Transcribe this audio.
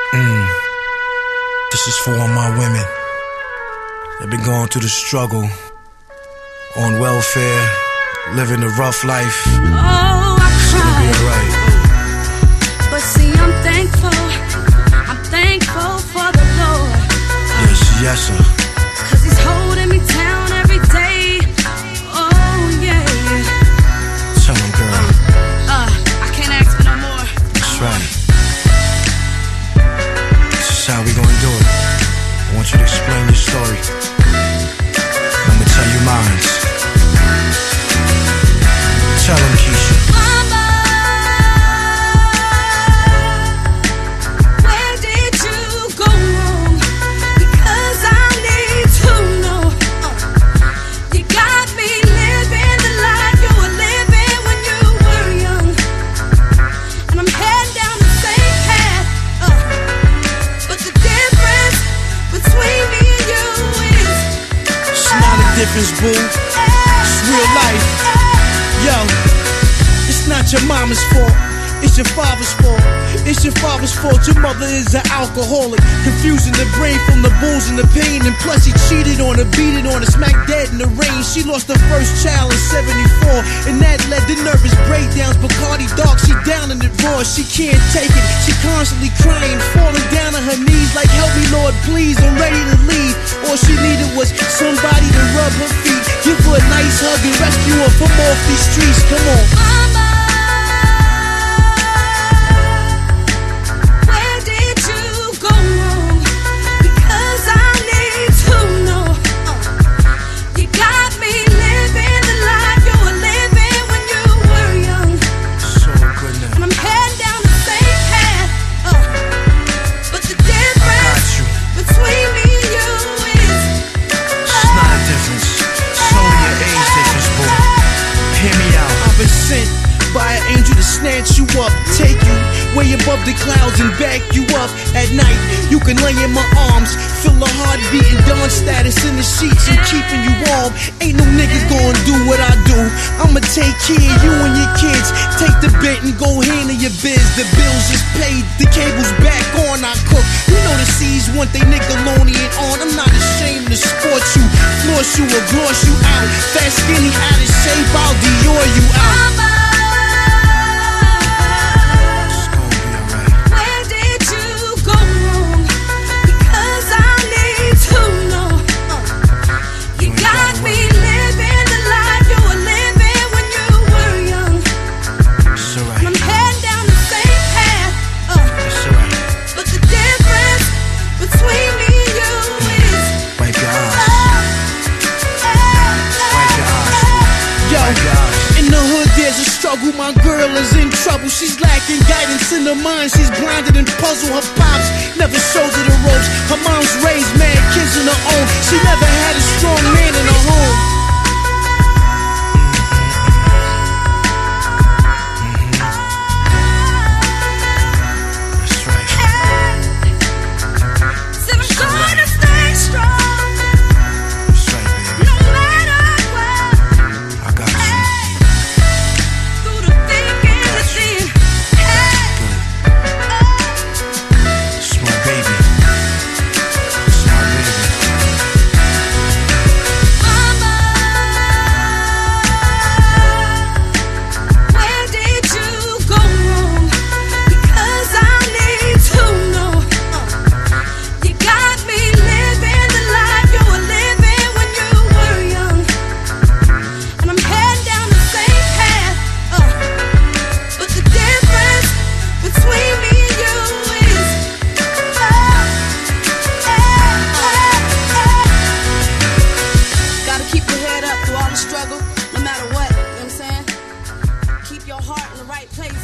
This is for all my women that been going through the struggle, on welfare, living the rough life. Oh, I It's gonna be alright. but see, I'm thankful for the Lord. Yes, yes, sir. 'Cause He's holding me down every day. Oh, yeah. Tell him, girl. I can't ask for no more. That's right. This is how we gonna do it. I want you to explain your story. I'ma tell you mine. Tell him, Keisha. Mama, where did you go wrong? Because I need to know. You got me living the life you were living when you were young, and I'm heading down the same path. But the difference between me and you is It's not a difference, boo. It's real life. Yo, it's not your mama's fault, it's your father's fault. It's your father's fault, your mother is an alcoholic, confusing the brain from the booze and the pain. And plus he cheated on her, beat it on her, smacked dead in the rain. She lost her first child in 74, and that led to nervous breakdowns. Bacardi Dark, she down in it raw, she can't take it. She constantly crying, falling down on her knees like, help me Lord please, I'm ready to leave. All she needed was somebody to rub her feet, give her a nice hug and rescue her from off these streets. Come on. Mama, where did you go wrong? Because I need to know. You got me living the life you were living when you were young, So good now. and I'm heading down the same path. But the I difference got you. between me and you is It's not a difference. It's only an age difference, boo. Hear me out. I've been sent by an angel to snatch you up, take you way above the clouds and back you up. At night, you can lay in my arms, feel a heart beating, dawn status in the sheets and keeping you warm. Ain't no nigga gonna do what I do. I'ma take care of you and your kids. Take the bit and go handle your biz. The bills is paid, the cable's back on. I cook. You know the C's want they Nickelodeon on. I'm not ashamed to sport you, floss you or gloss you out. Fat, skinny, out of shape, I'll Dior you out. Mama, It's gonna be alright. where did you go wrong? Because I need to know. You got me living the life you were living when you were young, It's and alright. I'm heading down the same path. It's alright. But the difference between me and you is Wipe your eyes. Wipe your eyes. Yo, Wipe your eyes. in the hood there's a struggle, my girl is in trouble. She's lacking guidance in her mind, she's blinded and puzzled. Her pops never showed her the ropes. Her mom's raised mad kids on her own. She never had a strong man in her home. That's right. Said I'm gonna stay strong That's right, baby. no matter what. I got you. Through the thick and the thin. It's my baby. It's my baby. Mama, where did you go wrong? Because I need to know. You got me living the life you were living when you were young, and I'm heading down the same path. But the difference between me and you is gotta keep your head up through all the struggle, no matter what. You know what I'm saying? Keep your heart in the right place.